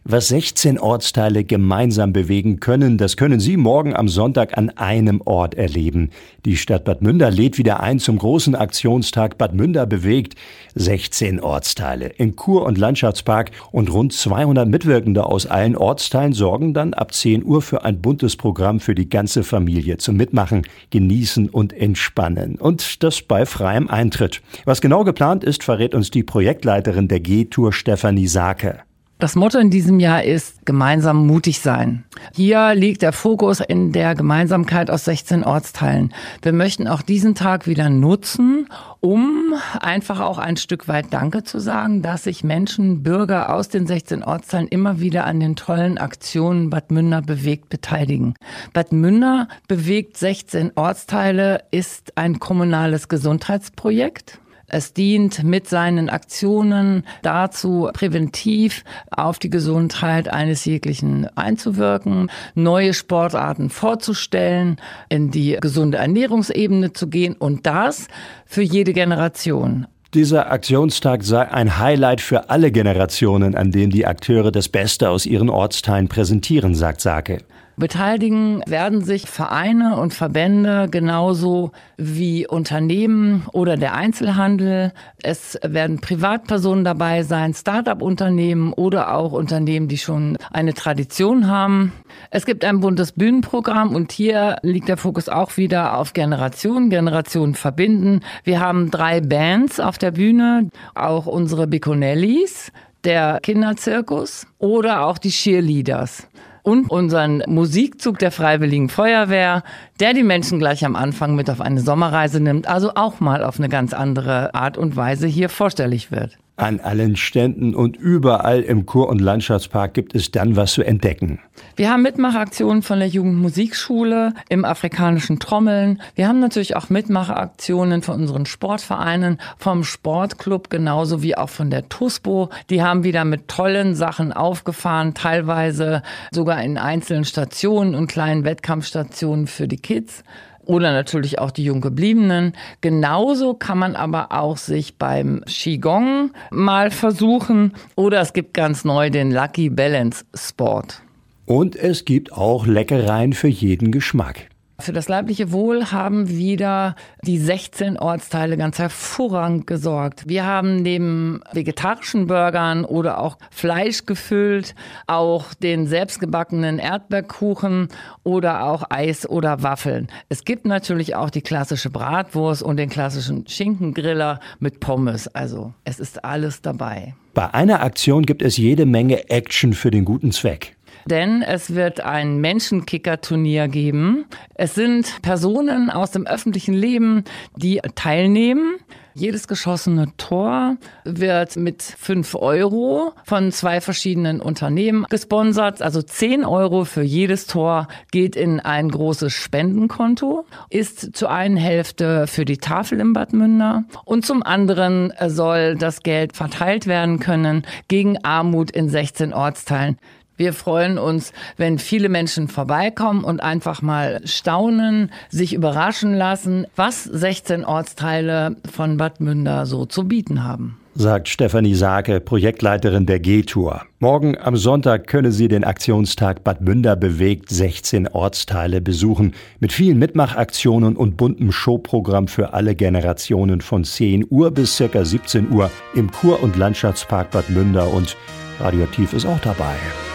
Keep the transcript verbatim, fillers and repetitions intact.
Was sechzehn Ortsteile gemeinsam bewegen können, das können Sie morgen am Sonntag an einem Ort erleben. Die Stadt Bad Münder lädt wieder ein zum großen Aktionstag Bad Münder bewegt. sechzehn Ortsteile im Kur- und Landschaftspark und rund zweihundert Mitwirkende aus allen Ortsteilen sorgen dann ab zehn Uhr für ein buntes Programm für die ganze Familie zum Mitmachen, Genießen und Entspannen. Und das bei freiem Eintritt. Was genau geplant ist, verrät uns die Projektleiterin der G-Tour Stefanie Sake. Das Motto in diesem Jahr ist gemeinsam mutig sein. Hier liegt der Fokus in der Gemeinsamkeit aus sechzehn Ortsteilen. Wir möchten auch diesen Tag wieder nutzen, um einfach auch ein Stück weit Danke zu sagen, dass sich Menschen, Bürger aus den sechzehn Ortsteilen immer wieder an den tollen Aktionen Bad Münder bewegt beteiligen. Bad Münder bewegt sechzehn Ortsteile ist ein kommunales Gesundheitsprojekt. Es dient mit seinen Aktionen dazu, präventiv auf die Gesundheit eines jeglichen einzuwirken, neue Sportarten vorzustellen, in die gesunde Ernährungsebene zu gehen und das für jede Generation. Dieser Aktionstag sei ein Highlight für alle Generationen, an dem die Akteure das Beste aus ihren Ortsteilen präsentieren, sagt Sake. Beteiligen werden sich Vereine und Verbände genauso wie Unternehmen oder der Einzelhandel. Es werden Privatpersonen dabei sein, Start-up-Unternehmen oder auch Unternehmen, die schon eine Tradition haben. Es gibt ein buntes Bühnenprogramm und hier liegt der Fokus auch wieder auf Generationen, Generationen verbinden. Wir haben drei Bands auf der Bühne, auch unsere Biconellis, der Kinderzirkus oder auch die Cheerleaders. Und unseren Musikzug der Freiwilligen Feuerwehr, der die Menschen gleich am Anfang mit auf eine Sommerreise nimmt, also auch mal auf eine ganz andere Art und Weise hier vorstellig wird. An allen Ständen und überall im Kur- und Landschaftspark gibt es dann was zu entdecken. Wir haben Mitmachaktionen von der Jugendmusikschule im afrikanischen Trommeln. Wir haben natürlich auch Mitmachaktionen von unseren Sportvereinen, vom Sportclub genauso wie auch von der TUSPO. Die haben wieder mit tollen Sachen aufgefahren, teilweise sogar in einzelnen Stationen und kleinen Wettkampfstationen für die Kids. Oder natürlich auch die Junggebliebenen. Genauso kann man aber auch sich beim Qigong mal versuchen. Oder es gibt ganz neu den Lucky Balance Sport. Und es gibt auch Leckereien für jeden Geschmack. Für das leibliche Wohl haben wieder die sechzehn Ortsteile ganz hervorragend gesorgt. Wir haben neben vegetarischen Burgern oder auch Fleisch gefüllt, auch den selbstgebackenen Erdbeerkuchen oder auch Eis oder Waffeln. Es gibt natürlich auch die klassische Bratwurst und den klassischen Schinkengriller mit Pommes. Also es ist alles dabei. Bei einer Aktion gibt es jede Menge Action für den guten Zweck. Denn es wird ein Menschenkicker-Turnier geben. Es sind Personen aus dem öffentlichen Leben, die teilnehmen. Jedes geschossene Tor wird mit fünf Euro von zwei verschiedenen Unternehmen gesponsert. Also zehn Euro für jedes Tor geht in ein großes Spendenkonto, ist zur einen Hälfte für die Tafel in Bad Münder und zum anderen soll das Geld verteilt werden können gegen Armut in sechzehn Ortsteilen. Wir freuen uns, wenn viele Menschen vorbeikommen und einfach mal staunen, sich überraschen lassen, was sechzehn Ortsteile von Bad Münder so zu bieten haben. Sagt Stefanie Sake, Projektleiterin der G-Tour. Morgen am Sonntag können Sie den Aktionstag Bad Münder bewegt sechzehn Ortsteile besuchen. Mit vielen Mitmachaktionen und buntem Showprogramm für alle Generationen von zehn Uhr bis ca. siebzehn Uhr im Kur- und Landschaftspark Bad Münder. Und Radioaktiv ist auch dabei.